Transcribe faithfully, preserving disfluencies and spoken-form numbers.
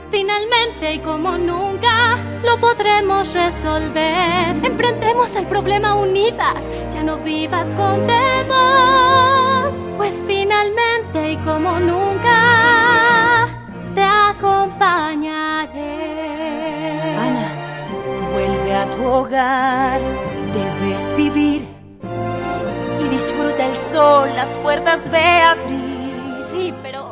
Finalmente y como nunca lo podremos resolver. Enfrentemos el problema unidas, ya no vivas con temor, pues finalmente y como nunca te acompañaré. Ana, vuelve a tu hogar, debes vivir y disfruta el sol, las puertas ve a abrir. Sí, pero